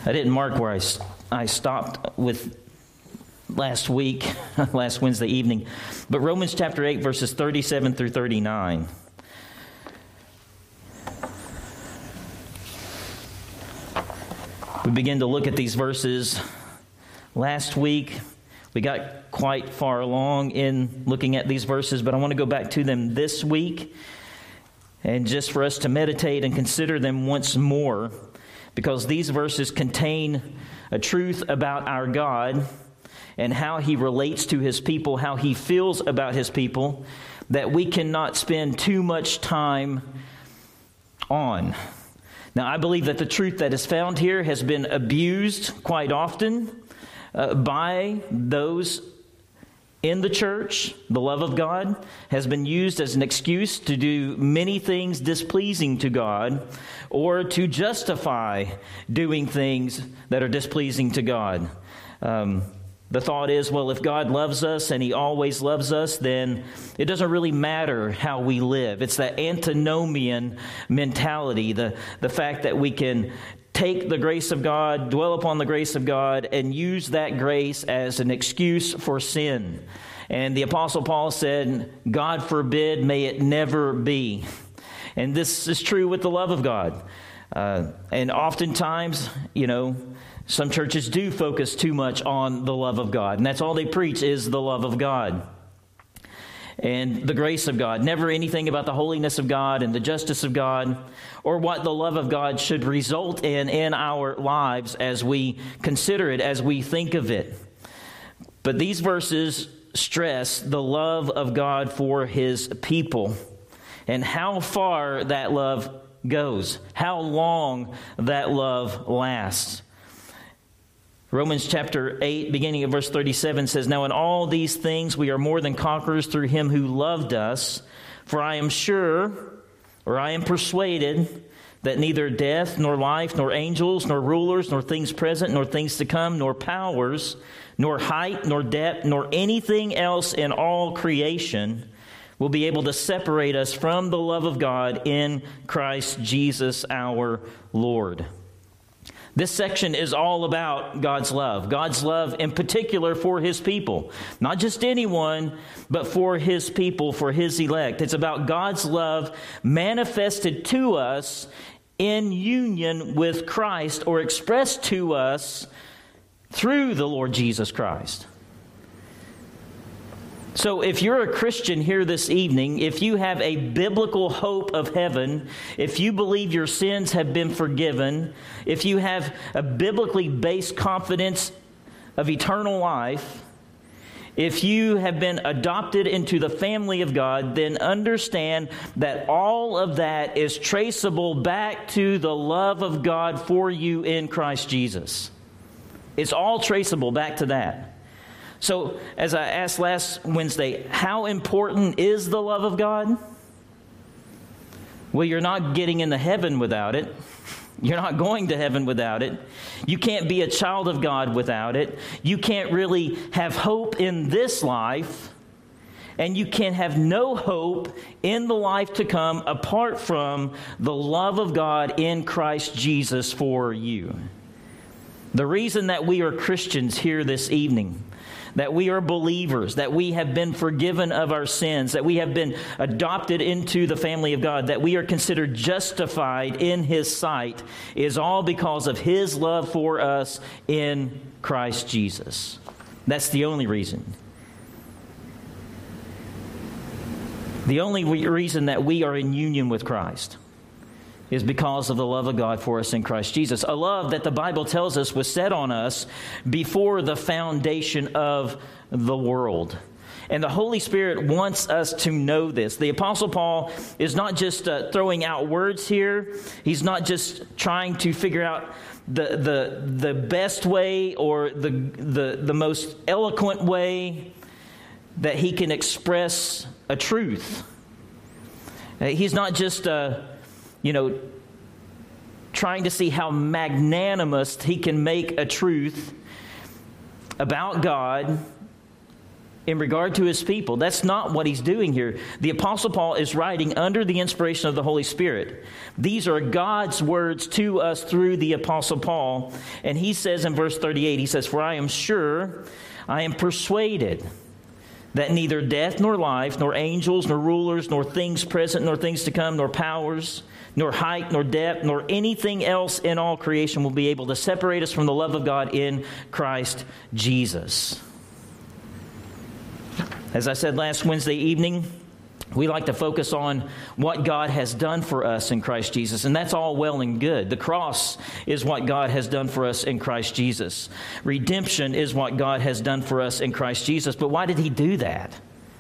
I didn't mark where I stopped with last week, last Wednesday evening, but Romans chapter 8, verses 37 through 39. We began to look at these verses last week. We got quite far along in looking at these verses, but I want to go back to them this week and just for us to meditate and consider them once more, because these verses contain a truth about our God and how He relates to His people, how He feels about His people, that we cannot spend too much time on. Now, I believe that the truth that is found here has been abused quite often by those in the church. The love of God has been used as an excuse to do many things displeasing to God, or to justify doing things that are displeasing to God. The thought is, well, if God loves us and He always loves us, then it doesn't really matter how we live. It's that antinomian mentality, the fact that we can take the grace of God, dwell upon the grace of God, and use that grace as an excuse for sin. And the Apostle Paul said, God forbid, may it never be. And this is true with the love of God. And oftentimes, some churches do focus too much on the love of God, and that's all they preach is the love of God and the grace of God. Never anything about the holiness of God and the justice of God, or what the love of God should result in our lives as we consider it, as we think of it. But these verses stress the love of God for His people and how far that love goes, how long that love lasts. Romans chapter 8, beginning of verse 37 says, Now in all these things we are more than conquerors through Him who loved us. For I am sure, or I am persuaded, that neither death, nor life, nor angels, nor rulers, nor things present, nor things to come, nor powers, nor height, nor depth, nor anything else in all creation will be able to separate us from the love of God in Christ Jesus our Lord. This section is all about God's love in particular for His people. Not just anyone, but for His people, for His elect. It's about God's love manifested to us in union with Christ, or expressed to us through the Lord Jesus Christ. So if you're a Christian here this evening, if you have a biblical hope of heaven, if you believe your sins have been forgiven, if you have a biblically based confidence of eternal life, if you have been adopted into the family of God, then understand that all of that is traceable back to the love of God for you in Christ Jesus. It's all traceable back to that. So, as I asked last Wednesday, how important is the love of God? Well, you're not getting into heaven without it. You're not going to heaven without it. You can't be a child of God without it. You can't really have hope in this life, and you can have no hope in the life to come apart from the love of God in Christ Jesus for you. The reason that we are Christians here this evening, that we are believers, that we have been forgiven of our sins, that we have been adopted into the family of God, that we are considered justified in His sight, is all because of His love for us in Christ Jesus. That's the only reason. The only reason that we are in union with Christ is because of the love of God for us in Christ Jesus. A love that the Bible tells us was set on us before the foundation of the world. And the Holy Spirit wants us to know this. The Apostle Paul is not just throwing out words here. He's not just trying to figure out the best way or the most eloquent way that he can express a truth. He's not just trying to see how magnanimous he can make a truth about God in regard to his people. That's not what he's doing here. The Apostle Paul is writing under the inspiration of the Holy Spirit. These are God's words to us through the Apostle Paul. And he says in verse 38, he says, "For I am sure, I am persuaded that neither death nor life, nor angels, nor rulers, nor things present, nor things to come, nor powers, nor height, nor depth, nor anything else in all creation will be able to separate us from the love of God in Christ Jesus." As I said last Wednesday evening, we like to focus on what God has done for us in Christ Jesus, and that's all well and good. The cross is what God has done for us in Christ Jesus. Redemption is what God has done for us in Christ Jesus. But why did he do that?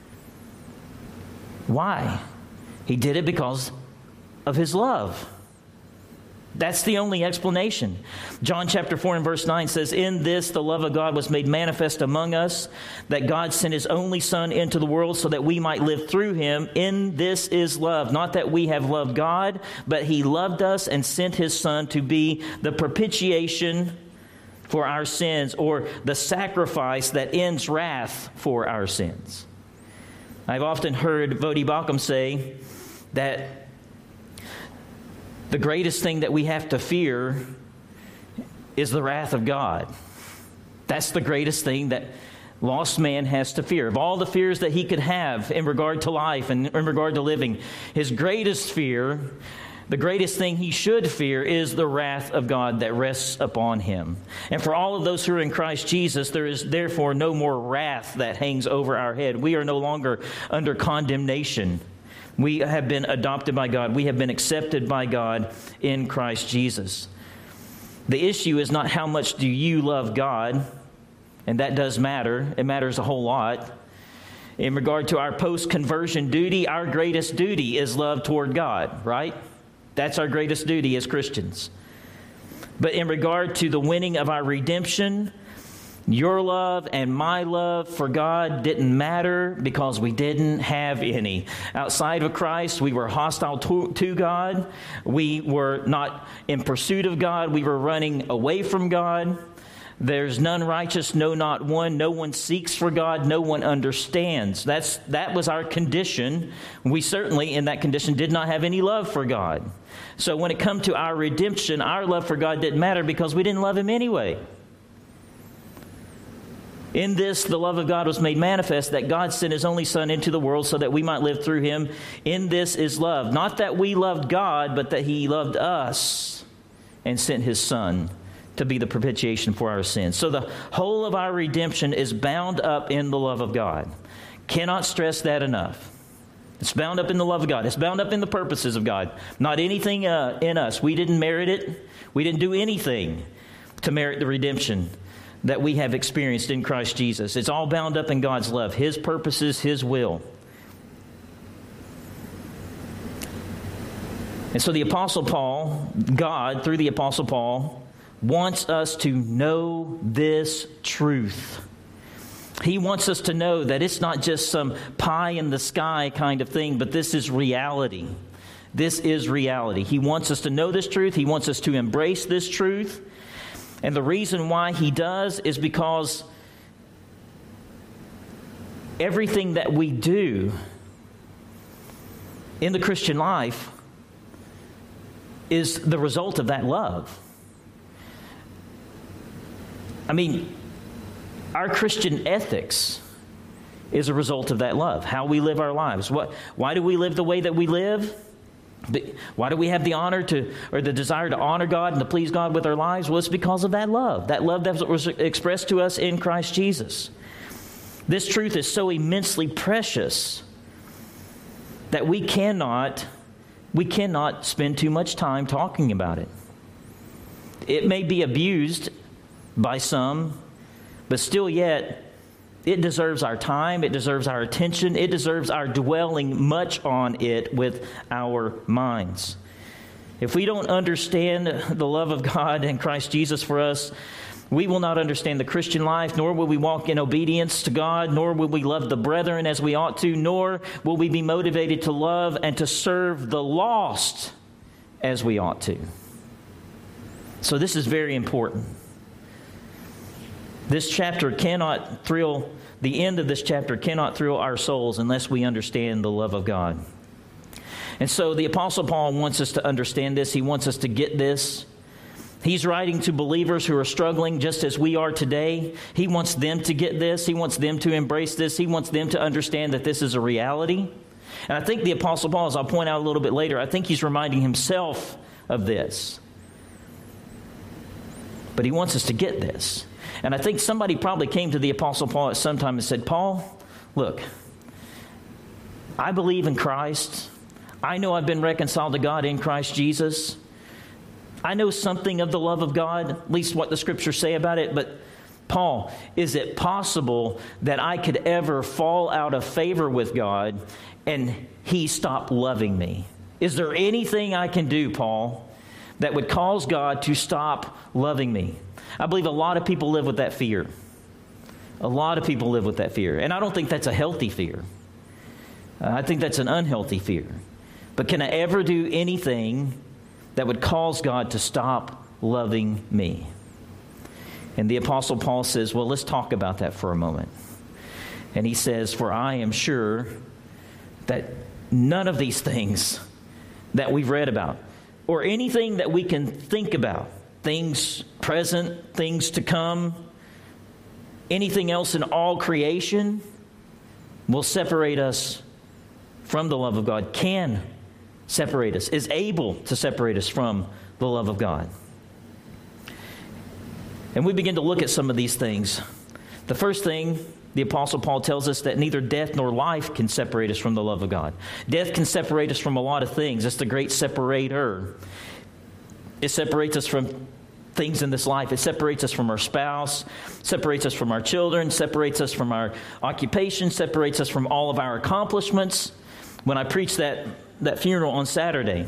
Why? He did it because of his love. That's the only explanation. John chapter 4 and verse 9 says, "In this the love of God was made manifest among us, that God sent his only Son into the world so that we might live through him. In this is love, not that we have loved God, but he loved us and sent his Son to be the propitiation for our sins," or the sacrifice that ends wrath for our sins. I've often heard Voddie Baucham say that the greatest thing that we have to fear is the wrath of God. That's the greatest thing that lost man has to fear. Of all the fears that he could have in regard to life and in regard to living, his greatest fear, the greatest thing he should fear, is the wrath of God that rests upon him. And for all of those who are in Christ Jesus, there is therefore no more wrath that hangs over our head. We are no longer under condemnation. We have been adopted by God. We have been accepted by God in Christ Jesus. The issue is not how much do you love God, and that does matter. It matters a whole lot. In regard to our post-conversion duty, our greatest duty is love toward God, right? That's our greatest duty as Christians. But in regard to the winning of our redemption, your love and my love for God didn't matter because we didn't have any. Outside of Christ, we were hostile to God. We were not in pursuit of God. We were running away from God. There's none righteous, no, not one. No one seeks for God. No one understands. That was our condition. We certainly, in that condition, did not have any love for God. So when it come to our redemption, our love for God didn't matter because we didn't love him anyway. In this, the love of God was made manifest, that God sent his only Son into the world so that we might live through him. In this is love. Not that we loved God, but that he loved us and sent his Son to be the propitiation for our sins. So the whole of our redemption is bound up in the love of God. Cannot stress that enough. It's bound up in the love of God. It's bound up in the purposes of God. Not anything in us. We didn't merit it. We didn't do anything to merit the redemption that we have experienced in Christ Jesus. It's all bound up in God's love, his purposes, his will. And so the Apostle Paul, God, through the Apostle Paul, wants us to know this truth. He wants us to know that it's not just some pie in the sky kind of thing, but this is reality. This is reality. He wants us to know this truth. He wants us to embrace this truth. And the reason why he does is because everything that we do in the Christian life is the result of that love. I mean, our Christian ethics is a result of that love. How we live our lives. Why do we live the way that we live? Why do we have the honor or the desire to honor God and to please God with our lives? Well, it's because of that love. That love that was expressed to us in Christ Jesus. This truth is so immensely precious that we cannot spend too much time talking about it. It may be abused by some, but still yet, it deserves our time, it deserves our attention, it deserves our dwelling much on it with our minds. If we don't understand the love of God and Christ Jesus for us, we will not understand the Christian life, nor will we walk in obedience to God, nor will we love the brethren as we ought to, nor will we be motivated to love and to serve the lost as we ought to. So this is very important. This chapter cannot thrill the end of this chapter cannot thrill our souls unless we understand the love of God. And so the Apostle Paul wants us to understand this. He wants us to get this. He's writing to believers who are struggling just as we are today. He wants them to get this. He wants them to embrace this. He wants them to understand that this is a reality. And I think the Apostle Paul, as I'll point out a little bit later, I think he's reminding himself of this. But he wants us to get this. And I think somebody probably came to the Apostle Paul at some time and said, Paul, look, I believe in Christ. I know I've been reconciled to God in Christ Jesus. I know something of the love of God, at least what the Scriptures say about it. But Paul, is it possible that I could ever fall out of favor with God and He stop loving me? Is there anything I can do, Paul, that would cause God to stop loving me? I believe a lot of people live with that fear. A lot of people live with that fear. And I don't think that's a healthy fear. I think that's an unhealthy fear. But can I ever do anything that would cause God to stop loving me? And the Apostle Paul says, well, let's talk about that for a moment. And he says, for I am sure that none of these things that we've read about, or anything that we can think about, things present, things to come, anything else in all creation, will separate us from the love of God, can separate us, is able to separate us from the love of God. And we begin to look at some of these things. The first thing, the Apostle Paul tells us that neither death nor life can separate us from the love of God. Death can separate us from a lot of things. It's the great separator. It separates us from things in this life. It separates us from our spouse, separates us from our children, separates us from our occupation, separates us from all of our accomplishments. When I preached that funeral on Saturday,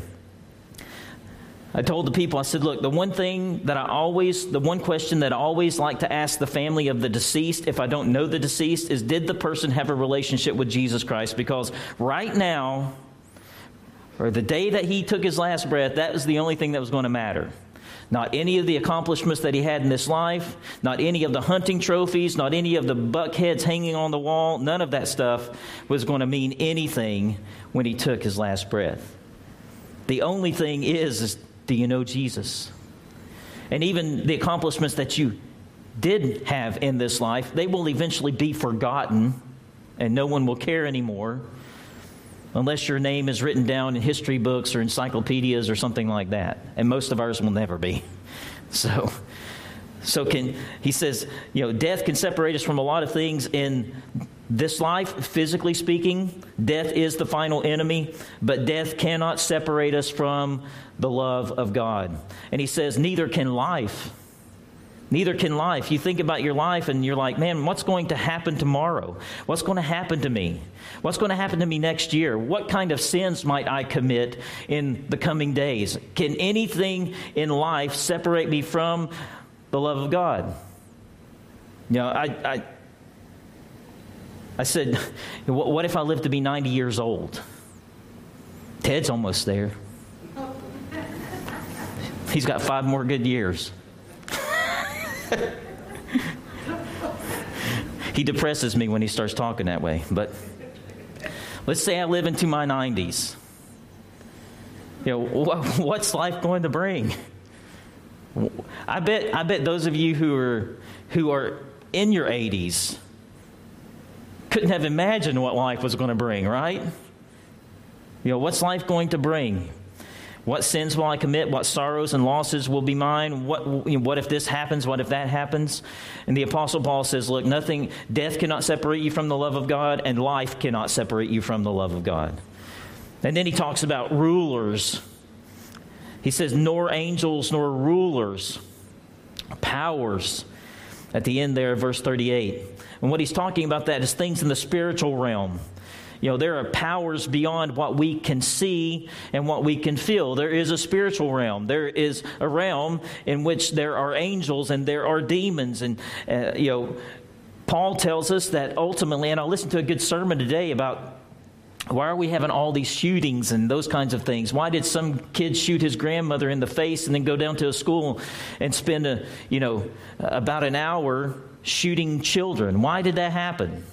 I told the people, I said, look, the one question that I always like to ask the family of the deceased, if I don't know the deceased, is did the person have a relationship with Jesus Christ? Because right now, or the day that he took his last breath, that was the only thing that was going to matter. Not any of the accomplishments that he had in this life, not any of the hunting trophies, not any of the buck heads hanging on the wall. None of that stuff was going to mean anything when he took his last breath. The only thing is do you know Jesus? And even the accomplishments that you did have in this life, they will eventually be forgotten, and no one will care anymore unless your name is written down in history books or encyclopedias or something like that. And most of ours will never be. So he says, death can separate us from a lot of things in this life, physically speaking. Death is the final enemy, but death cannot separate us from the love of God. And he says, neither can life. Neither can life. You think about your life and you're like, man, what's going to happen tomorrow? What's going to happen to me? What's going to happen to me next year? What kind of sins might I commit in the coming days? Can anything in life separate me from the love of God? I said, what if I live to be 90 years old? Ted's almost there. He's got 5 more good years. He depresses me when he starts talking that way. But let's say I live into my 90s. What's life going to bring? I bet those of you who are in your 80s couldn't have imagined what life was going to bring, right? What's life going to bring? What sins will I commit? What sorrows and losses will be mine? What if this happens? What if that happens? And the Apostle Paul says, look, death cannot separate you from the love of God, and life cannot separate you from the love of God. And then he talks about rulers. He says, nor angels, nor rulers, powers, at the end there, verse 38. And what he's talking about that is things in the spiritual realm. There are powers beyond what we can see and what we can feel. There is a spiritual realm. There is a realm in which there are angels and there are demons. And, Paul tells us that ultimately, and I listened to a good sermon today about why are we having all these shootings and those kinds of things? Why did some kid shoot his grandmother in the face and then go down to a school and spend about an hour shooting children. Why did that happen?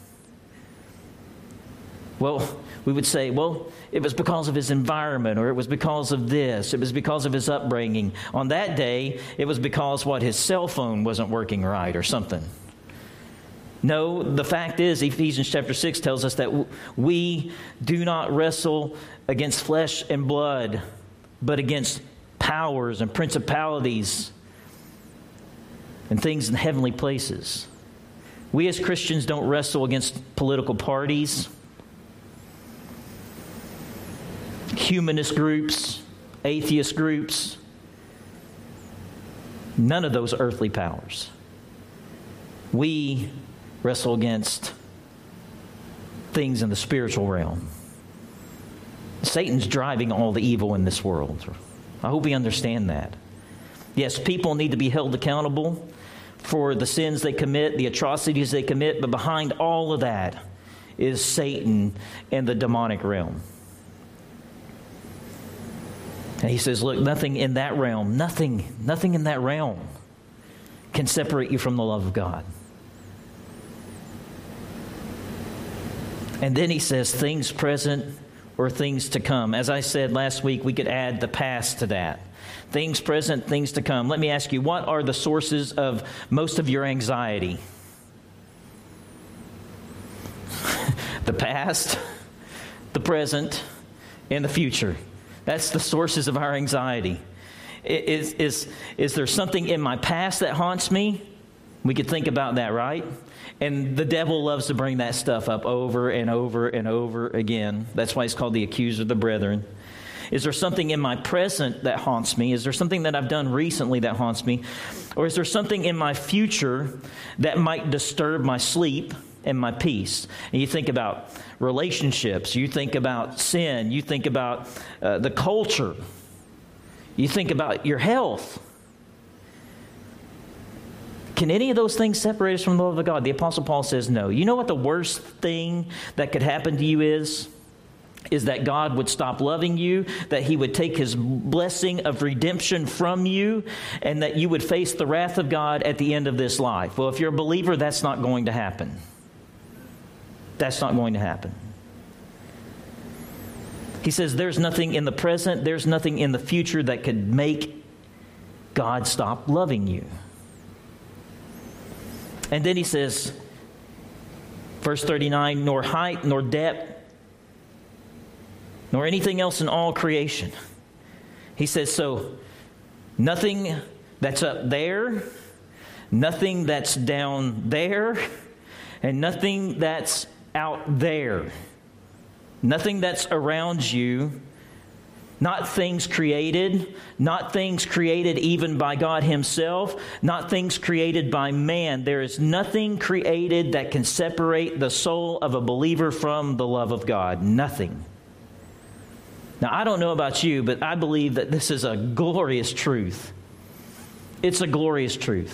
Well, we would say, well, it was because of his environment, or it was because of this. It was because of his upbringing. On that day, it was because, his cell phone wasn't working right or something. No, the fact is, Ephesians chapter 6 tells us that we do not wrestle against flesh and blood, but against powers and principalities and things in heavenly places. We as Christians don't wrestle against political parties, humanist groups, atheist groups. None of those earthly powers. We wrestle against things in the spiritual realm. Satan's driving all the evil in this world. I hope we understand that. Yes, people need to be held accountable for the sins they commit, the atrocities they commit, but behind all of that is Satan and the demonic realm. And he says, look, nothing in that realm, nothing in that realm can separate you from the love of God. And then he says, things present or things to come. As I said last week, we could add the past to that. Things present, things to come. Let me ask you, what are the sources of most of your anxiety? The past, the present, and the future. That's the sources of our anxiety. Is there something in my past that haunts me? We could think about that, right? And the devil loves to bring that stuff up over and over and over again. That's why he's called the accuser of the brethren. Is there something in my present that haunts me? Is there something that I've done recently that haunts me? Or is there something in my future that might disturb my sleep and my peace? And you think about relationships. You think about sin. You think about the culture. You think about your health. Can any of those things separate us from the love of God? The Apostle Paul says no. You know what the worst thing that could happen to you is? Is that God would stop loving you, that He would take His blessing of redemption from you, and that you would face the wrath of God at the end of this life. Well, if you're a believer, that's not going to happen. That's not going to happen. He says there's nothing in the present, there's nothing in the future that could make God stop loving you. And then he says, verse 39, nor height, nor depth, nor anything else in all creation. He says, so nothing that's up there, nothing that's down there, and nothing that's out there. Nothing that's around you. Not things created even by God Himself, not things created by man. There is nothing created that can separate the soul of a believer from the love of God. Nothing. Now, I don't know about you, but I believe that this is a glorious truth. It's a glorious truth.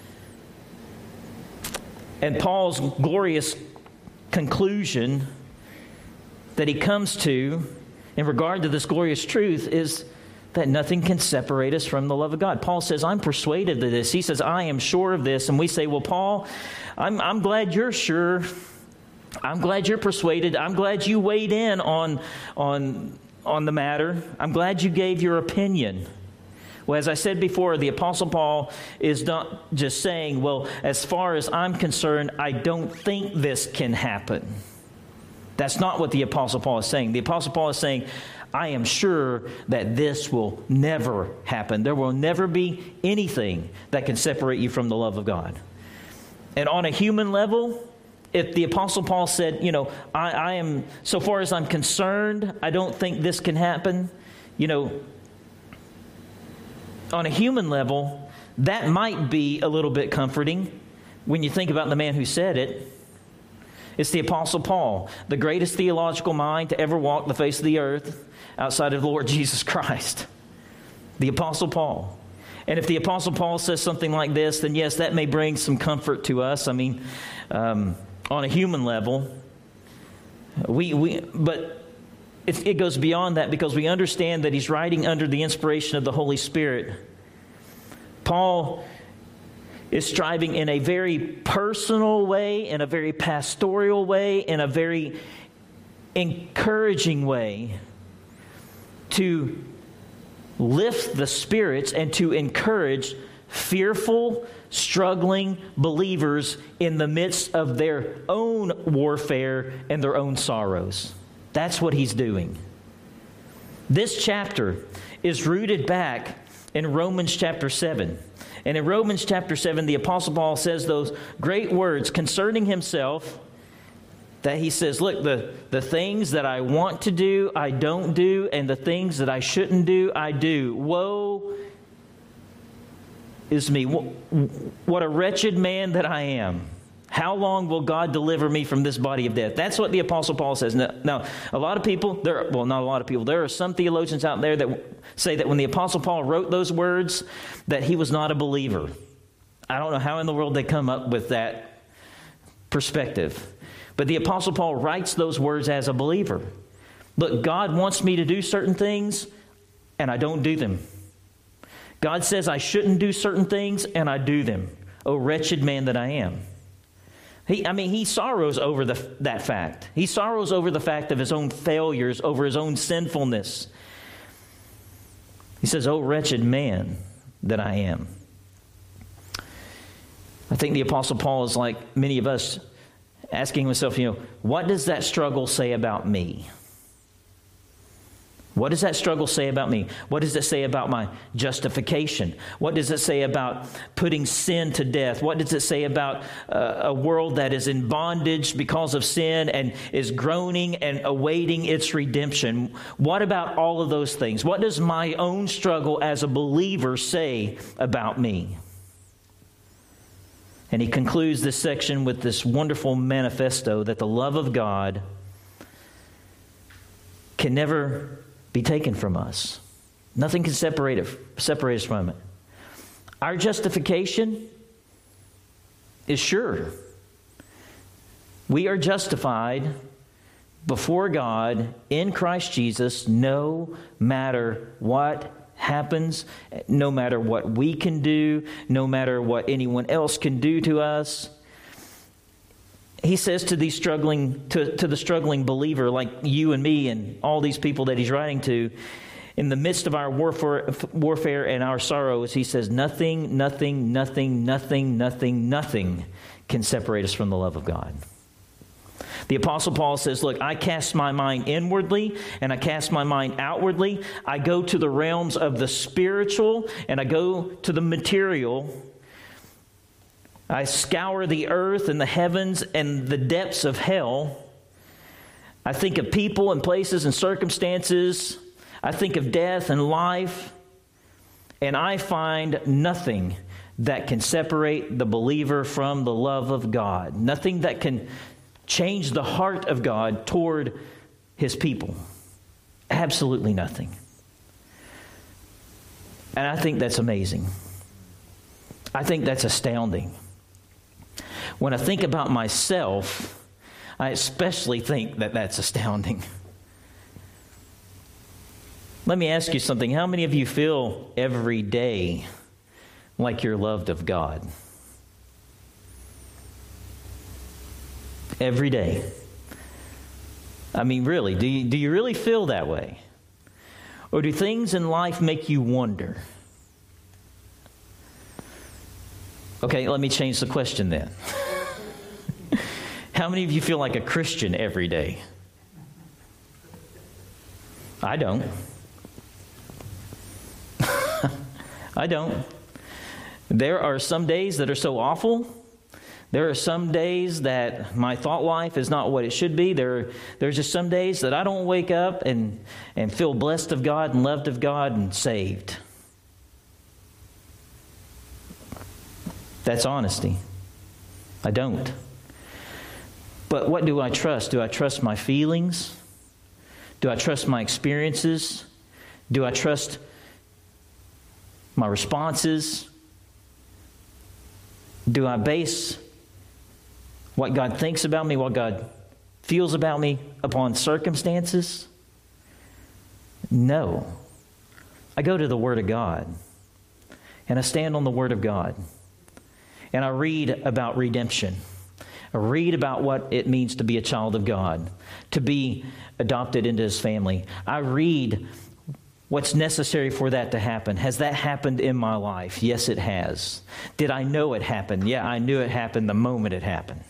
And Paul's glorious conclusion that he comes to in regard to this glorious truth is that nothing can separate us from the love of God. Paul says, I'm persuaded of this. He says, I am sure of this. And we say, well, Paul, I'm glad you're sure. I'm glad you're persuaded. I'm glad you weighed in on the matter. I'm glad you gave your opinion. Well, as I said before, the Apostle Paul is not just saying, well, as far as I'm concerned, I don't think this can happen. That's not what the Apostle Paul is saying. The Apostle Paul is saying, I am sure that this will never happen. There will never be anything that can separate you from the love of God. And on a human level, if the Apostle Paul said, I am, so far as I'm concerned, I don't think this can happen, on a human level, that might be a little bit comforting when you think about the man who said it. It's the Apostle Paul, the greatest theological mind to ever walk the face of the earth outside of the Lord Jesus Christ. The Apostle Paul. And if the Apostle Paul says something like this, then yes, that may bring some comfort to us. I mean, on a human level, but it goes beyond that because we understand that he's writing under the inspiration of the Holy Spirit. Paul is striving in a very personal way, in a very pastoral way, in a very encouraging way to lift the spirits and to encourage fearful, struggling believers in the midst of their own warfare and their own sorrows. That's what he's doing. This chapter is rooted back in Romans chapter 7. And in Romans chapter 7, the Apostle Paul says those great words concerning himself, that he says, look, the things that I want to do, I don't do, and the things that I shouldn't do, I do. Woe is me. What a wretched man that I am. How long will God deliver me from this body of death? That's what the Apostle Paul says. Now a lot of people, not a lot of people, there are some theologians out there that say that when the Apostle Paul wrote those words, that he was not a believer. I don't know how in the world they come up with that perspective. But the Apostle Paul writes those words as a believer. Look, God wants me to do certain things, and I don't do them. God says I shouldn't do certain things, and I do them. Oh, wretched man that I am. He sorrows over that fact. He sorrows over the fact of his own failures, over his own sinfulness. He says, oh, wretched man that I am. I think the Apostle Paul is like many of us, asking himself, what does that struggle say about me? What does that struggle say about me? What does it say about my justification? What does it say about putting sin to death? What does it say about a world that is in bondage because of sin and is groaning and awaiting its redemption? What about all of those things? What does my own struggle as a believer say about me? And he concludes this section with this wonderful manifesto that the love of God can never be taken from us. Nothing can separate us from it. Our justification is sure. We are justified before God in Christ Jesus no matter what happens, no matter what we can do, no matter what anyone else can do to us. He says to the struggling believer like you and me and all these people that he's writing to, in the midst of our warfare and our sorrows, he says, nothing can separate us from the love of God. The Apostle Paul says, look, I cast my mind inwardly and I cast my mind outwardly. I go to the realms of the spiritual and I go to the material. I scour the earth and the heavens and the depths of hell. I think of people and places and circumstances. I think of death and life. And I find nothing that can separate the believer from the love of God. Nothing that can change the heart of God toward His people. Absolutely nothing. And I think that's amazing. I think that's astounding. When I think about myself, I especially think that that's astounding. Let me ask you something. How many of you feel every day like you're loved of God? Every day. I mean, really, do you really feel that way? Or do things in life make you wonder? Okay, let me change the question then. How many of you feel like a Christian every day? I don't. I don't. There are some days that are so awful. There are some days that my thought life is not what it should be. There's just some days that I don't wake up and feel blessed of God and loved of God and saved. That's honesty. I don't. But what do I trust? Do I trust my feelings? Do I trust my experiences? Do I trust my responses? Do I base what God thinks about me, what God feels about me upon circumstances? No. I go to the Word of God, and I stand on the Word of God. and I read about redemption. I read about what it means to be a child of God, to be adopted into His family. I read what's necessary for that to happen. Has that happened in my life? Yes, it has. Did I know it happened? Yeah, I knew it happened the moment it happened.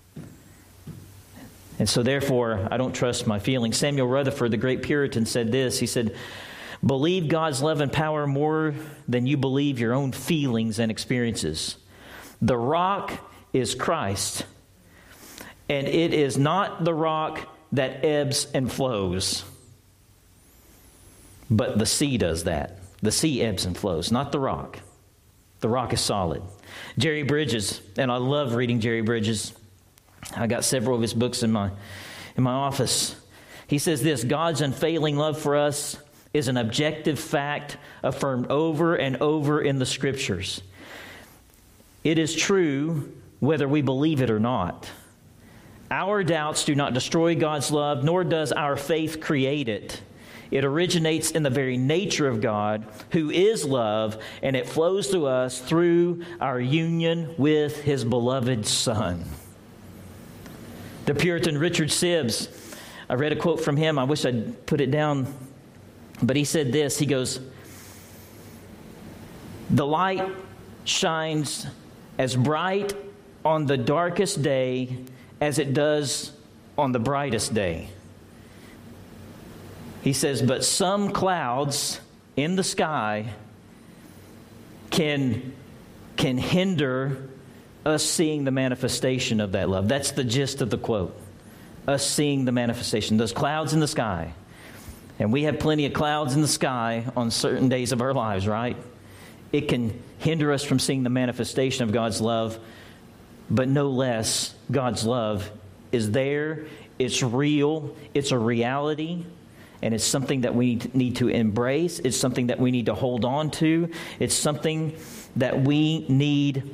And so therefore, I don't trust my feelings. Samuel Rutherford, the great Puritan, said this. He said, believe God's love and power more than you believe your own feelings and experiences. The rock is Christ, and it is not the rock that ebbs and flows. But the sea does that. The sea ebbs and flows, not the rock. The rock is solid. Jerry Bridges, and I love reading Jerry Bridges. I got several of his books in my office. He says this, God's unfailing love for us is an objective fact affirmed over and over in the Scriptures. It is true whether we believe it or not. Our doubts do not destroy God's love, nor does our faith create it. It originates in the very nature of God, who is love, and it flows through us through our union with His beloved Son. The Puritan Richard Sibbes, I read a quote from him. I wish I'd put it down, but he said this. He goes, the light shines as bright on the darkest day as it does on the brightest day. He says, but some clouds in the sky can hinder us seeing the manifestation of that love. That's the gist of the quote. Us seeing the manifestation. Those clouds in the sky. And we have plenty of clouds in the sky on certain days of our lives, right? It can hinder us from seeing the manifestation of God's love, but no less, God's love is there. It's real. It's a reality. And it's something that we need to embrace. It's something that we need to hold on to. It's something that we need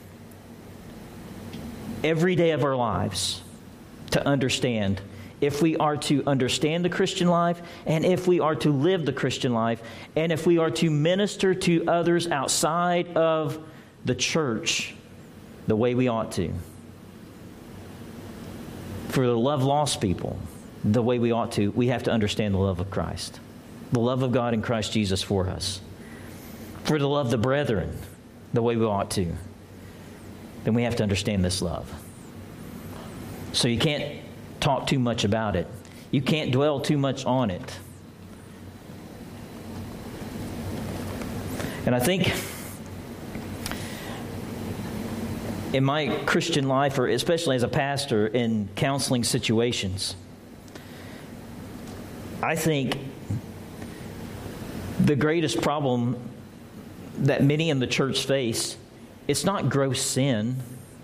every day of our lives to understand. If we are to understand the Christian life, and if we are to live the Christian life, and if we are to minister to others outside of the church the way we ought to. For to love lost people the way we ought to, we have to understand the love of Christ. The love of God in Christ Jesus for us. For to love the brethren the way we ought to, then we have to understand this love. So you can't talk too much about it. You can't dwell too much on it. And I think in my Christian life, or especially as a pastor in counseling situations, I think the greatest problem that many in the church face, it's not gross sin.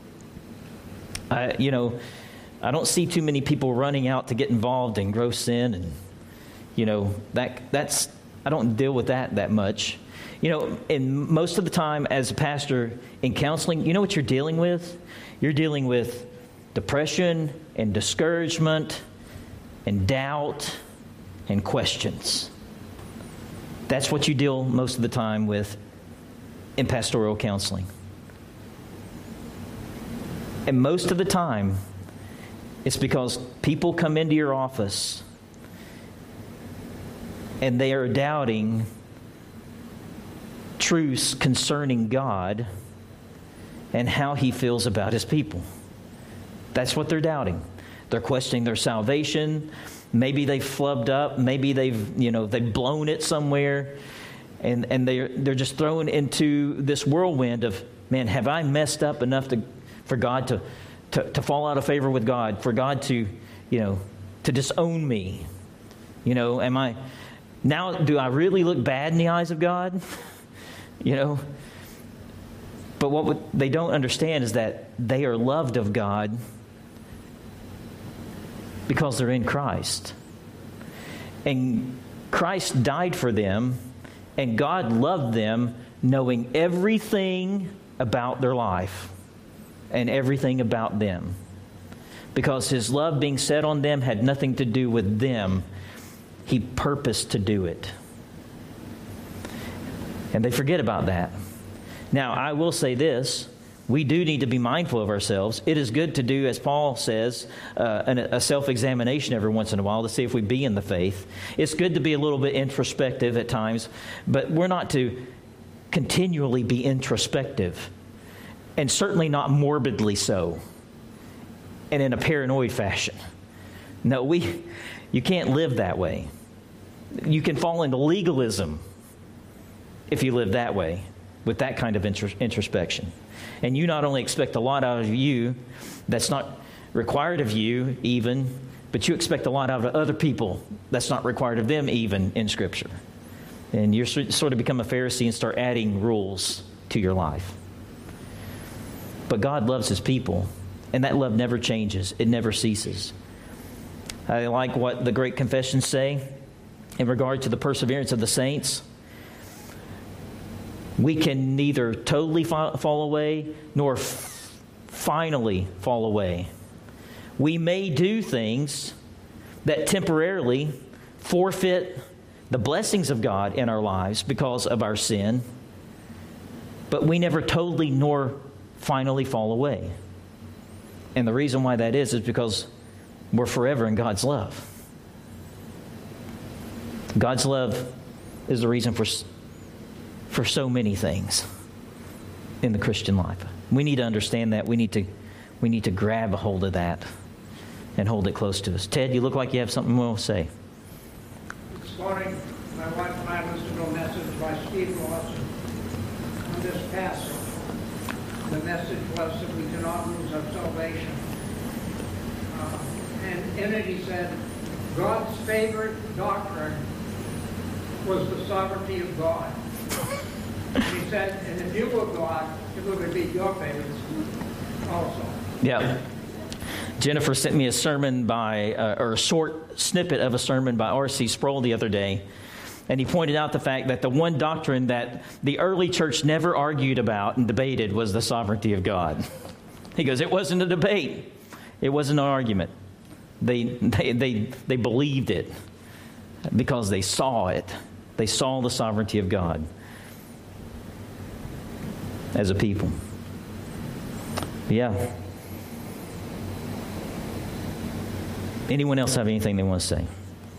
I don't see too many people running out to get involved in gross sin, and that's I don't deal with that much. And most of the time as a pastor in counseling, you know what you're dealing with? You're dealing with depression and discouragement and doubt and questions. That's what you deal most of the time with in pastoral counseling. And most of the time, it's because people come into your office and they are doubting truths concerning God and how He feels about His people. That's what they're doubting. They're questioning their salvation. Maybe they've flubbed up. Maybe they've blown it somewhere, and they're just thrown into this whirlwind of, man, have I messed up enough for God to fall out of favor with God, for God to disown me? Am I now? Do I really look bad in the eyes of God? But what they don't understand is that they are loved of God because they're in Christ. And Christ died for them, and God loved them knowing everything about their life and everything about them. Because His love being set on them had nothing to do with them. He purposed to do it. And they forget about that. Now, I will say this. we do need to be mindful of ourselves. It is good to do, as Paul says, a self-examination every once in a while to see if we be in the faith. It's good to be a little bit introspective at times, but we're not to continually be introspective, and certainly not morbidly so, and in a paranoid fashion. No, you can't live that way. You can fall into legalism if you live that way, with that kind of introspection. And you not only expect a lot out of you that's not required of you even, but you expect a lot out of other people that's not required of them even in Scripture. And you sort of become a Pharisee and start adding rules to your life. But God loves His people, and that love never changes. It never ceases. I like what the Great Confessions say in regard to the perseverance of the saints. We can neither totally fall away nor finally fall away. We may do things that temporarily forfeit the blessings of God in our lives because of our sin, but we never totally nor finally fall away. And the reason why that is because we're forever in God's love. God's love is the reason for so many things in the Christian life. We need to understand that. We need to grab a hold of that and hold it close to us. Ted, you look like you have something more to say. This morning, my wife and I listened to a message by Steve Lawson on this passage. The message was that we do not lose our salvation. And in it he said, God's favorite doctrine was the sovereignty of God. And he said, in the view of God, it would be your favorite also. Yeah. Jennifer sent me a sermon or a short snippet of a sermon by R.C. Sproul the other day. And he pointed out the fact that the one doctrine that the early church never argued about and debated was the sovereignty of God. He goes, it wasn't a debate. It wasn't an argument. They believed it because they saw it. They saw the sovereignty of God as a people. Yeah. Anyone else have anything they want to say?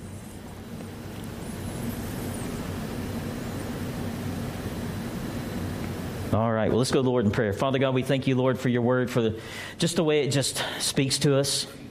All right, well, let's go to the Lord in prayer. Father God, we thank you, Lord, for your word, for just the way it just speaks to us.